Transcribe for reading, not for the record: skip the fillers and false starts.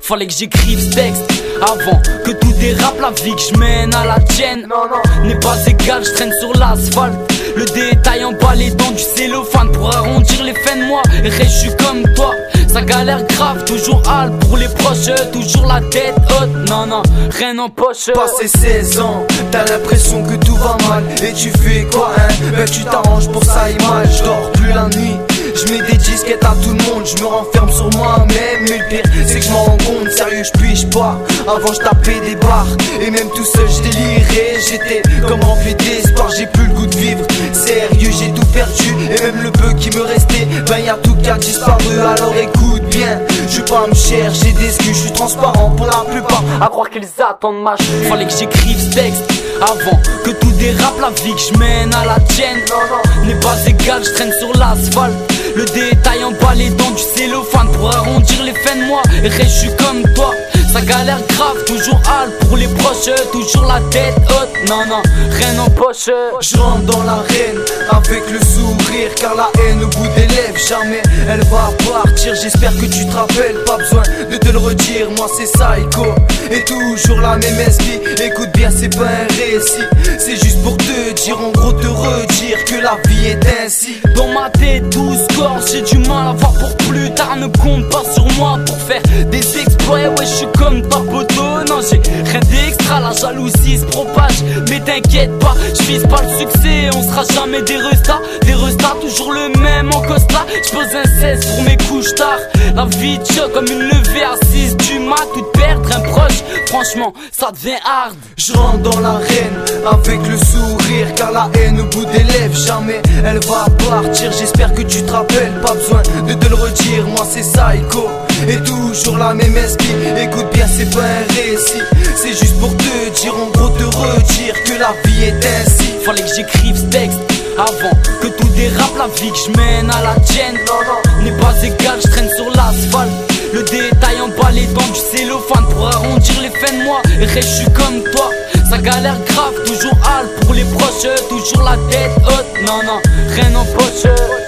Fallait que j'écrive ce texte avant que tout dérape. La vie que je mène à la tienne n'est pas égale, je traîne sur l'asphalte. Le détail en bas, les dents du cellophane pour arrondir les fins de mois. Et je suis comme toi, ça galère grave, toujours hal pour les proches, toujours la tête haute. Non, rien en poche. Passé 16 ans, t'as l'impression que tout va mal. Et tu fais quoi hein? Ben tu t'arranges pour ça et mal. Je dors plus la nuit, je mets des disquettes à tout le monde. Je me renferme sur moi-même. Mais le pire c'est que je m'en rends compte, sérieux je piche pas. Avant je tapais des barres, et même tout seul je délirais. J'étais comme rempli d'espoir, j'ai plus le goût de vivre. Sérieux j'ai tout perdu, et même le peu qui me restait, ben y'a tout qui a disparu. Alors écoute bien, je vais pas me chercher d'excuses. Je suis transparent pour la plupart, à croire qu'ils attendent ma chute. Fallait que j'écrive ce texte avant que tout dérape. La vie que je mène à la tienne n'est pas égale, je traîne sur l'asphalte. Le détail en bas, les dents du cellophane pour arrondir les fins de mois. Et je suis comme toi, ça galère grave, toujours hal pour les proches, toujours la tête haute. Non, rien en poche. Je rentre dans l'arène avec le sourire, car la haine au bout des lèvres, jamais elle va partir. J'espère que tu te rappelles, pas besoin de te le redire. Moi c'est Psycho, et toujours la même esprit. Écoute bien, c'est pas un récit, c'est juste pour te dire, en gros te redire que la vie est ainsi. Dans ma tête 12 corps, j'ai du mal à voir pour plus tard. Ne compte pas sur moi pour faire des exploits. Ouais, je suis comme ta poteau, non j'ai rien d'extra. La jalousie se propage, mais t'inquiète pas, je vise pas le succès, on sera jamais des restats. Des restats, toujours le même en costard. J'pose un 16 pour mes couches tard. La vie te choque comme une levée à 6 du mat. Tout perdre un proche, franchement ça devient hard. Je rentre dans l'arène avec le sourire, car la haine au bout des lèvres, jamais elle va partir. J'espère que tu te rappelles, pas besoin de te le redire. Moi c'est Psycho, et toujours la même esprit. Écoute bien, c'est pas un récit, c'est juste pour te dire, en gros te redire que la vie est ainsi. Fallait que j'écrive ce texte avant que tout dérape. La vie que je mène à la tienne n'est pas égale, je traîne sur l'asphalte. Le détail en bas, les dents du cellophane pour arrondir les fins de mois. Et je suis comme toi, ça galère grave, toujours hal pour les proches, toujours la tête haute. Non, rien en poche.